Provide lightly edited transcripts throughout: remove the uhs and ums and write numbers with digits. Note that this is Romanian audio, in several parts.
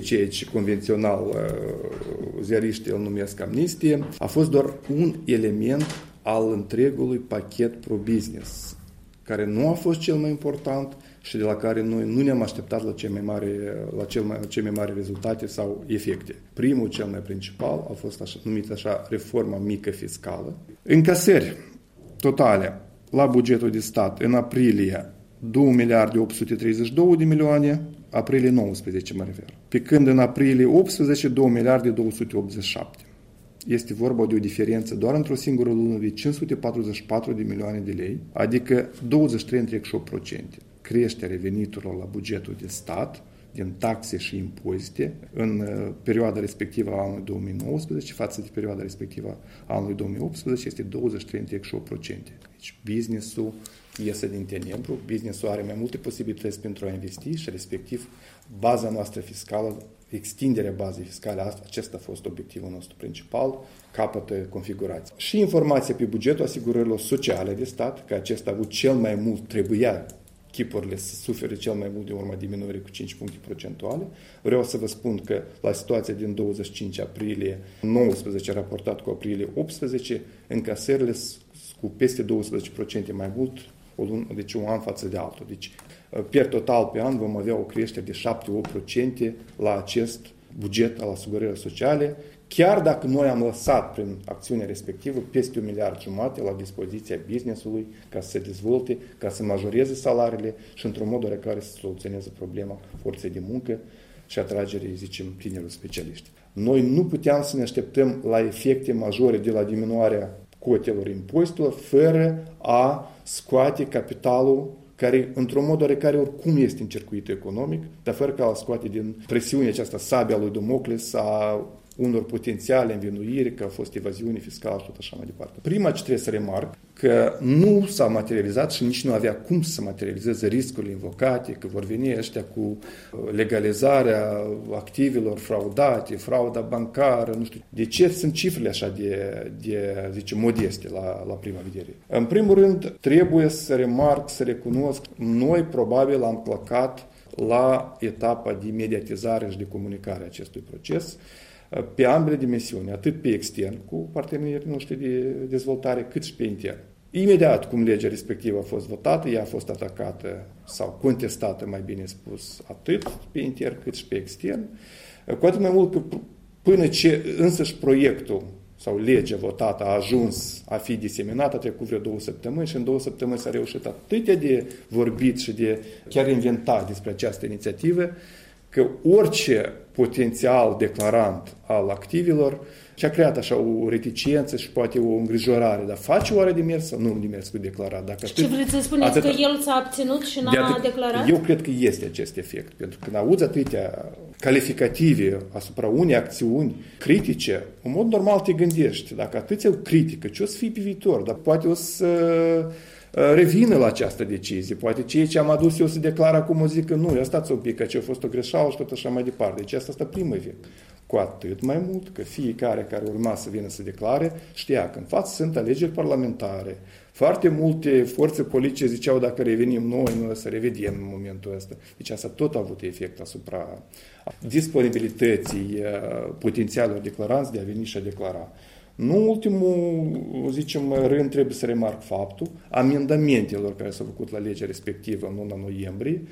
ceea ce convențional ziariștii îl numesc amnistie, a fost doar un element al întregului pachet pro-business, care nu a fost cel mai important și de la care noi nu ne-am așteptat la cele mai mari rezultate sau efecte. Primul, cel mai principal, a fost numit așa reforma mică fiscală. Încasări totale la bugetul de stat în aprilie 2 miliarde 832 de milioane, aprilie 19 mă refer. Pe când în aprilie 18, 2 miliarde 287. Este vorba de o diferență doar într-o singură lună de 544 de milioane de lei, adică 23,8%. Creșterea veniturilor la bugetul de stat din taxe și impozite în perioada respectivă a anului 2019 față de perioada respectivă a anului 2018 este 23,8%. Deci business-ul iese din tenebru, business-ul are mai multe posibilități pentru a investi și respectiv baza noastră fiscală, extinderea bazei fiscale, acesta a fost obiectivul nostru principal, capătă configurație. Și informația pe bugetul asigurărilor sociale de stat, că acesta a avut cel mai mult, trebuia chipurile să sufere cel mai mult de urma diminuării cu 5 puncte procentuale. Vreau să vă spun că la situația din 25 aprilie 19 raportat cu aprilie 18, încasările cu peste 12% mai mult, deci un an față de altul. Deci, per total pe an vom avea o creștere de 7-8% la acest buget al asigurărilor sociale, chiar dacă noi am lăsat prin acțiunea respectivă peste 1,5 miliard la dispoziția business-ului ca să se dezvolte, ca să majoreze salariile și într-un mod oarecare să soluționeze problema forței de muncă și atragerii, zicem, tinerilor specialiști. Noi nu puteam să ne așteptăm la efecte majore de la diminuarea cotelor impozitelor fără a scoate capitalul care, într-un mod oarecare, oricum este în circuitul economic, dar fără ca a scoate din presiunea aceasta sabia lui Damocles a unor potențiale învinuiri că a fost evaziune fiscală și tot așa mai departe. Prima ce trebuie să remarc că nu s-a materializat și nici nu avea cum să materializeze riscurile invocate, că vor veni ăștia cu legalizarea activelor fraudate, frauda bancară, nu știu. De ce sunt cifrele așa de zice, modeste la prima vedere? În primul rând, trebuie să remarc, să recunosc, noi probabil am călcat la etapa de mediatizare și de comunicare a acestui proces, pe ambele dimensiuni, atât pe extern, cu partenerii noștri de dezvoltare, cât și pe intern. Imediat cum legea respectivă a fost votată, ea a fost atacată sau contestată, mai bine spus, atât pe intern cât și pe extern, cu atât mai mult că până ce însăși proiectul sau legea votată a ajuns a fi diseminată, a trecut vreo 2 săptămâni și în 2 săptămâni s-a reușit atât de vorbit și de chiar inventat despre această inițiativă, că orice potențial declarant al activilor și-a creat așa o reticență și poate o îngrijorare, dar face oare de mers sau nu de mers cu declarat? Dacă ce vreți să spuneți, că el s-a abținut și n-a declarat? Eu cred că este acest efect, pentru că când auzi atâtea calificative asupra unei acțiuni critice, în mod normal te gândești, dacă atâția o critică, ce o să fie pe viitor? Dar poate o să revină la această decizie. Poate ceea ce am adus eu să declar acum o zic că nu, stați un pic, că ce a fost o greșeală și tot așa mai departe. Deci asta este primul efect. Cu atât mai mult că fiecare care urma să vină să declare știa că în față sunt alegeri parlamentare. Foarte multe forțe politice ziceau dacă revenim noi o să revedem în momentul ăsta. Deci asta tot a avut efect asupra disponibilității potențialilor declaranți de a veni și a declara. Nu ultimul, zicem, rând trebuie să remarc faptul amendamentelor care s-au făcut la legea respectivă în luna noiembrie,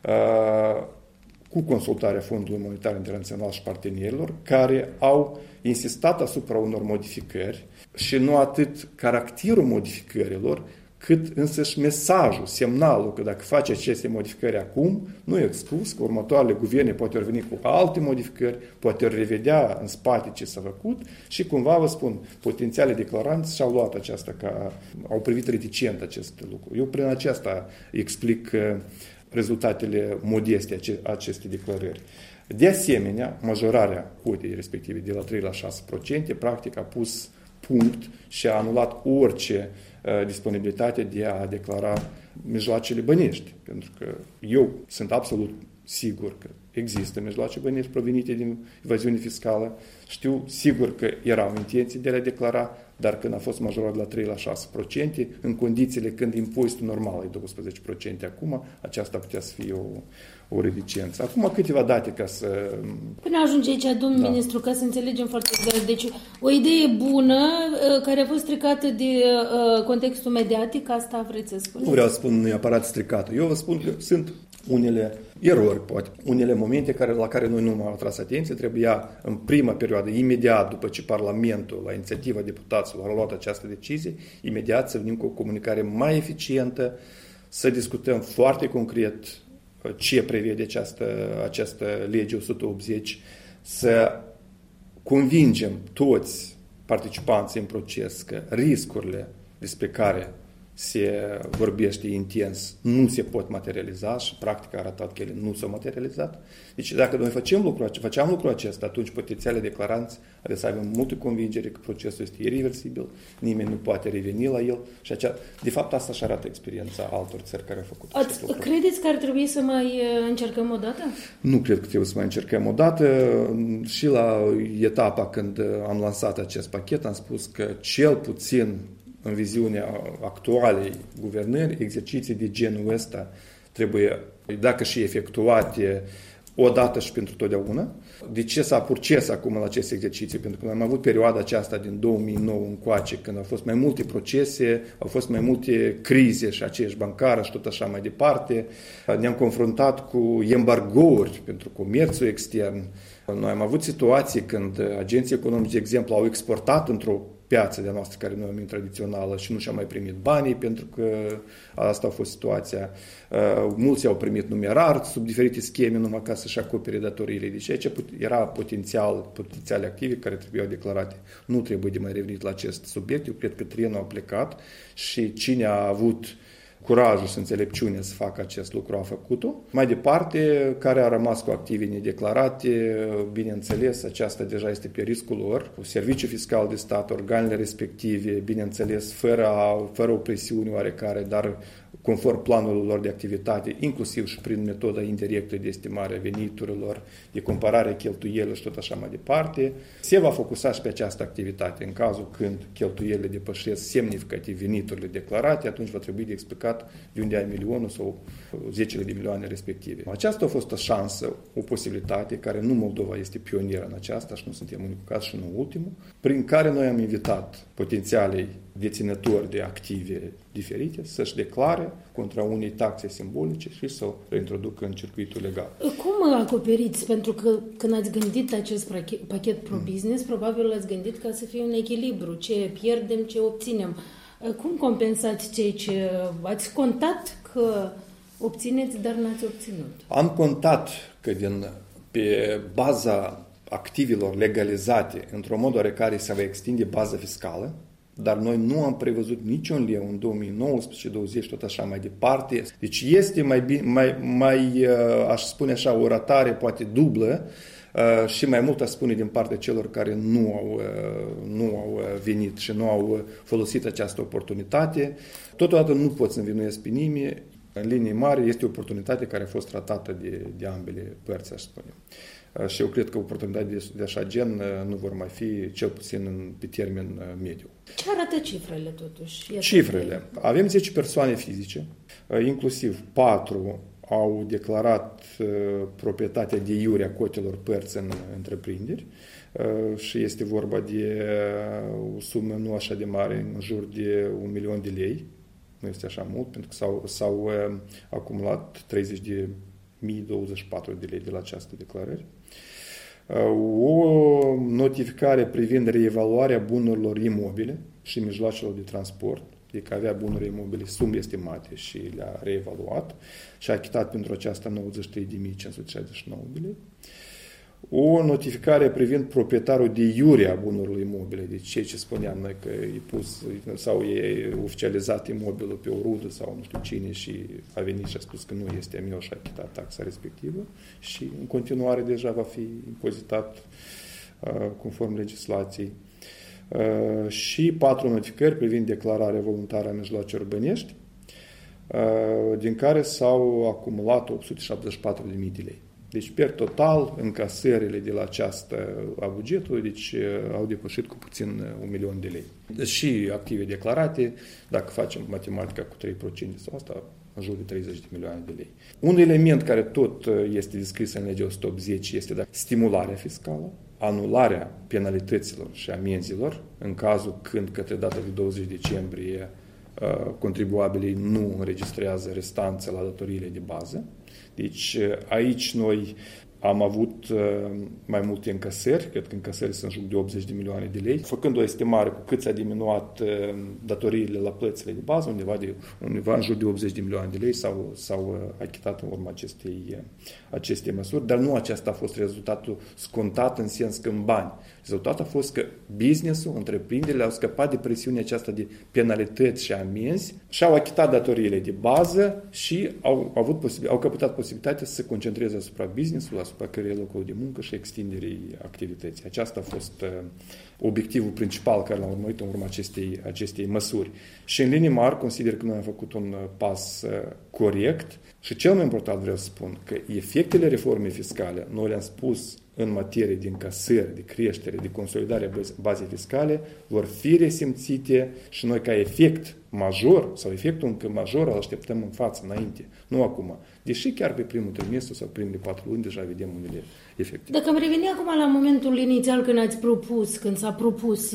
cu consultarea Fondului Monetar Internațional și partenerilor, care au insistat asupra unor modificări și nu atât caracterul modificărilor, cât însăși mesajul, semnalul că dacă face aceste modificări acum, nu e exclus că următoarele guverne poate veni cu alte modificări, poate revedea în spate ce s-a făcut și cumva, vă spun, potențiale declaranți și-au luat aceasta au privit reticent acest lucru. Eu prin aceasta explic rezultatele modeste acestei declarări. De asemenea, majorarea cotei respective de la 3 la 6%, practic a pus punct și a anulat orice disponibilitate de a declara mijloacele bănești. Pentru că eu sunt absolut sigur că există mijloace bănești provenite din evaziune fiscală, știu sigur că erau intenții de a le declara, dar când a fost majorat la 3 la 6%, în condițiile când impozitul normal e 12% acum, aceasta putea să fie o reticență. Acum câteva date ca să... Până ajunge aici, domnul ministru, ca să înțelegem foarte clar. Deci, o idee bună care a fost stricată de contextul mediatic, asta vreți să spuneți? Nu vreau să spun neapărat stricată. Eu vă spun că sunt unele erori, poate, unele momente la care noi nu am atras atenție. Trebuia în prima perioadă, imediat după ce Parlamentul, la inițiativa deputaților, a luat această decizie, imediat să venim cu o comunicare mai eficientă, să discutăm foarte concret ce prevede această lege 180, să convingem toți participanții în proces că riscurile despre care se vorbește intens nu se pot materializa și practica a arătat că ele nu s-au materializat. Deci dacă noi făceam lucrul acesta, atunci potențiale declaranți ar să avem multe convingere că procesul este irreversibil, nimeni nu poate reveni la el și de fapt asta și arată experiența altor țări care au făcut acest lucru. Credeți că ar trebui să mai încercăm o dată? Nu cred că trebuie să mai încercăm o dată. Și la etapa când am lansat acest pachet am spus că cel puțin în viziunea actualei guvernări, exerciții de genul ăsta trebuie, dacă și efectuate odată și pentru totdeauna. De ce s-a purces acum la aceste exerciții? Pentru că noi am avut perioada aceasta din 2009 încoace, când au fost mai multe procese, au fost mai multe crize și aceeași bancară și tot așa mai departe. Ne-am confruntat cu embargouri pentru comerțul extern. Noi am avut situații când agenții economici, de exemplu, au exportat într-o piață de-a noastră care noi am tradițională și nu și-a mai primit banii pentru că asta a fost situația. Mulți au primit numerar sub diferite scheme numai ca să-și acopere datoriile. Deci aici era potențiale active care trebuiau declarate. Nu trebuie de mai revenit la acest subiect. Eu cred că trenul a plecat și cine a avut curajul și înțelepciunea să facă acest lucru a făcut-o. Mai departe, care a rămas cu active nedeclarate, bineînțeles, aceasta deja este pe riscul lor. Serviciul fiscal de stat, organele respective, bineînțeles, fără o presiune oarecare, dar conform planurilor lor de activitate, inclusiv și prin metoda indirectă de estimare a veniturilor, de comparare cheltuielilor și tot așa mai departe, se va focusa și pe această activitate. În cazul când cheltuielile depășesc semnificativ veniturile declarate, atunci va trebui de explicat de unde ai milionul sau zecile de milioane respective. Aceasta a fost o șansă, o posibilitate, care nu Moldova este pionieră în aceasta și nu suntem unicul caz și nu ultimul, prin care noi am invitat potențialii deținători de active diferite să-și declare contra unei taxe simbolice și să o reintroducă în circuitul legal. Cum acoperiți? Pentru că când ați gândit acest pachet pro-business, probabil l-ați gândit ca să fie un echilibru. Ce pierdem, ce obținem. Cum compensați ceea ce ați contat că obțineți, dar n-ați obținut? Am contat că pe baza activelor legalizate, într-un mod oarecare se va extinde baza fiscală, dar noi nu am prevăzut niciun leu în 2019, 2020, tot așa mai departe. Deci este mai aș spune așa, o ratare poate dublă și mai mult aș spune din partea celor care nu au venit și nu au folosit această oportunitate. Totodată nu pot să învinuiesc pe nimeni. În linii mari este o oportunitate care a fost tratată de ambele părți, aș spune. Și eu cred că oportunități de așa gen nu vor mai fi, cel puțin pe termen mediu. Ce arată cifrele totuși? Cifrele. Avem 10 persoane fizice, inclusiv 4 au declarat proprietatea de iure a cotelor părți în întreprinderi și este vorba de o sumă nu așa de mare, în jur de 1 milion de lei. Nu este așa mult, pentru că s-au acumulat 30.024 de lei de la această declarare. O notificare privind reevaluarea bunurilor imobile și mijloacelor de transport, adică avea bunuri imobile sume estimate și le-a reevaluat și a achitat pentru aceasta 93.569 de lei. O notificare privind proprietarul de iure a bunurilor imobile, deci ceea ce spuneam noi că e pus sau e oficializat imobilul pe o rudă sau nu știu cine și a venit și a spus că nu este a meu și a achitat taxa respectivă și în continuare deja va fi impozitat conform legislației. Și 4 notificări privind declararea voluntară a mijloacelor bănești din care s-au acumulat 874.000 de lei. Deci, per total, încasările de la această a bugetului, deci au depășit cu puțin 1.000.000 de lei. Deci și active declarate, dacă facem matematica cu 3% sau asta, în jur de 30 de milioane de lei. Un element care tot este descris în legea 180 este stimularea fiscală, anularea penalităților și amenzilor, în cazul când către data de 20 decembrie contribuabilii nu înregistrează restanțe la datoriile de bază. Deci aici noi am avut mai multe încasări, cred că încasările sunt în jur de 80 de milioane de lei, făcând o estimare cu cât s-a diminuat datoriile la plățile de bază, undeva în jur de 80 de milioane de lei s-au achitat în urma acestei măsuri, dar nu acesta a fost rezultatul scontat în sens că în bani. Rezultatul a fost că business-ul, întreprinderile au scăpat de presiunea aceasta de penalități și amenzi și au achitat datoriile de bază și au căpătat posibilitatea să se concentreze asupra business-ului, asupra creării locului de muncă și extinderii activității. Aceasta a fost obiectivul principal care l-am urmărit în urma acestei măsuri. Și în linii mari consider că noi am făcut un pas corect și cel mai important vreau să spun că efectele reformei fiscale, noi le-am spus în materie de încasări, de creștere, de consolidare a bazei fiscale, vor fi resimțite și noi ca efect major sau efectul încă major îl așteptăm în față, înainte, nu acum. Deși chiar pe primul trimestru sau primele 4 luni deja vedem unele efecte. Dacă am reveni acum la momentul inițial când s-a propus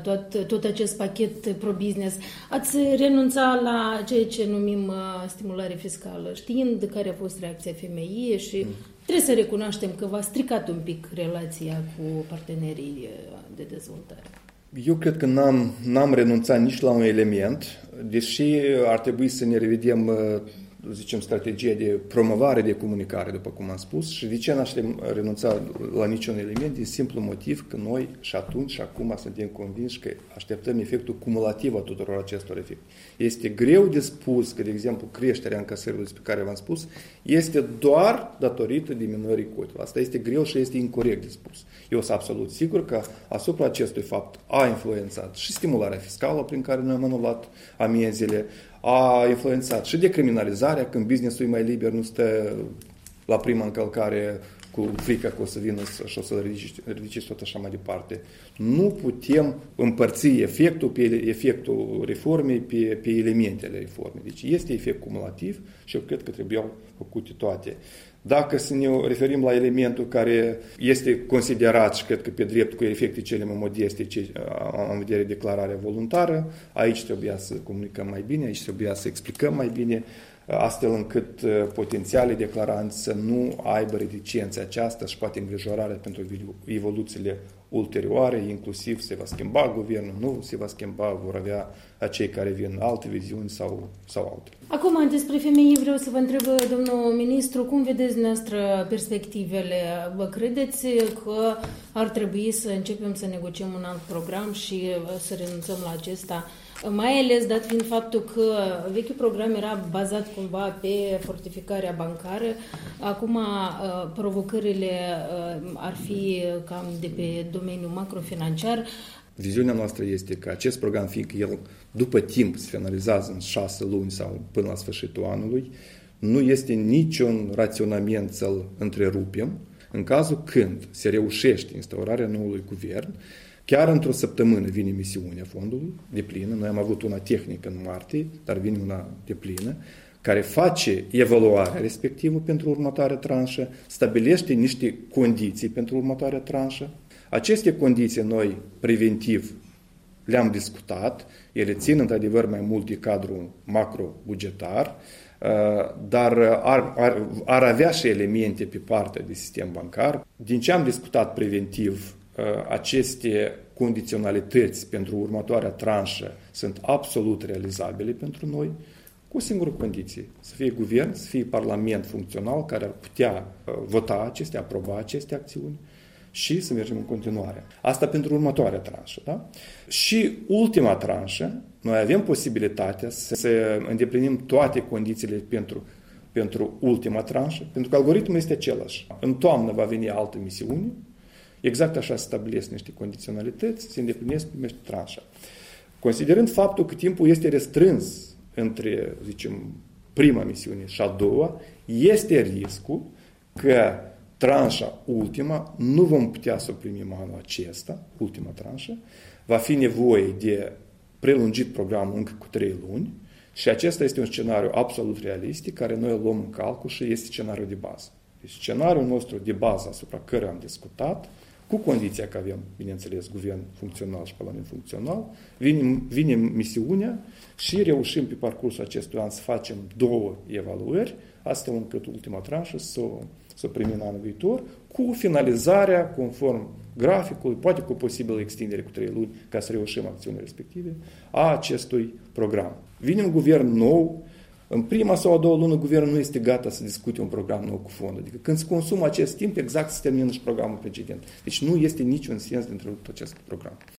tot acest pachet pro-business, ați renunțat la ceea ce numim stimulare fiscală, știind care a fost reacția FMI și trebuie să recunoaștem că v-a stricat un pic relația cu partenerii de dezvoltare. Eu cred că n-am renunțat nici la un element, deși ar trebui să ne revedem, zicem, strategia de promovare, de comunicare, după cum am spus, și de ce n-aș renunța la niciun element, din simplu motiv că noi și atunci și acum suntem convinși că așteptăm efectul cumulativ a tuturor acestor efecte. Este greu de spus că, de exemplu, creșterea încasărilor despre care v-am spus este doar datorită diminuării cotelor. Asta este greu și este incorect de spus. Eu sunt absolut sigur că asupra acestui fapt a influențat și stimularea fiscală prin care noi am anulat amenzile, a influențat și decriminalizarea, când business-ul e mai liber, nu stă la prima încălcare cu frica că o să vină și o să ridice și tot așa mai departe. Nu putem împărți efectul pe efectul reformei pe elementele reformei. Deci este efect cumulativ și eu cred că trebuiau făcute toate. Dacă să ne referim la elementul care este considerat și cred că pe drept cu efecte cele mai modeste în vedere declararea voluntară, aici trebuia să comunicăm mai bine, aici trebuia să explicăm mai bine, astfel încât potențialii declaranți să nu aibă reticența aceasta și poate îngrijorare pentru evoluțiile ulterioare, inclusiv se va schimba guvernul, nu se va schimba, vor avea acei care vin alte viziuni sau altele. Acum, despre femei, vreau să vă întreb, domnul ministru, cum vedeți dumneavoastră perspectivele? Vă credeți că ar trebui să începem să negociem un alt program și să renunțăm la acesta? Mai ales dat fiind faptul că vechiul program era bazat cumva pe fortificarea bancară, acum provocările ar fi cam de pe domeniul macrofinanciar. Viziunea noastră este că acest program, fiindcă el după timp se finalizează în 6 luni sau până la sfârșitul anului, nu este niciun raționament să-l întrerupem în cazul când se reușește instaurarea noului guvern. Chiar într-o săptămână vine misiunea fondului de plină. Noi am avut una tehnică în martie, dar vine una de plină, care face evaluarea respectivă pentru următoarea tranșă, stabilește niște condiții pentru următoarea tranșă. Aceste condiții noi, preventiv, le-am discutat. Ele țin, într-adevăr, mai mult de cadrul macro-bugetar, dar ar avea și elemente pe partea de sistem bancar. Din ce am discutat preventiv, aceste condiționalități pentru următoarea tranșă sunt absolut realizabile pentru noi, cu o singură condiție: să fie guvern, să fie parlament funcțional care ar putea vota aproba aceste acțiuni și să mergem în continuare. Asta pentru următoarea tranșă. Da? Și ultima tranșă, noi avem posibilitatea să îndeplinim toate condițiile pentru ultima tranșă, pentru că algoritmul este același. În toamnă va veni altă misiune, exact așa se stabilesc niște condiționalități, se îndeplinesc primește tranșa. Considerând faptul că timpul este restrâns între, zicem, prima misiune și a doua, este riscul că tranșa ultima nu vom putea să o primim anul acesta, ultima tranșă, va fi nevoie de prelungit programul încă cu 3 luni și acesta este un scenariu absolut realistic care noi îl luăm în calcul și este scenariul de bază. Deci scenariul nostru de bază asupra căruia am discutat, cu condiția că avem, bineînțeles, guvern funcțional și parlament funcțional, vine misiunea și reușim pe parcursul acestui an să facem 2 evaluări, astfel încât ultima tranșă să o primim anul viitor, cu finalizarea, conform graficului, poate cu posibilă extindere cu 3 luni, ca să reușim acțiunile respective, a acestui program. Vine un guvern nou, în prima sau a doua lună, guvernul nu este gata să discute un program nou cu fondul. Adică când se consumă acest timp, exact se termină și programul precedent. Deci nu este niciun sens de întrerupt acest program.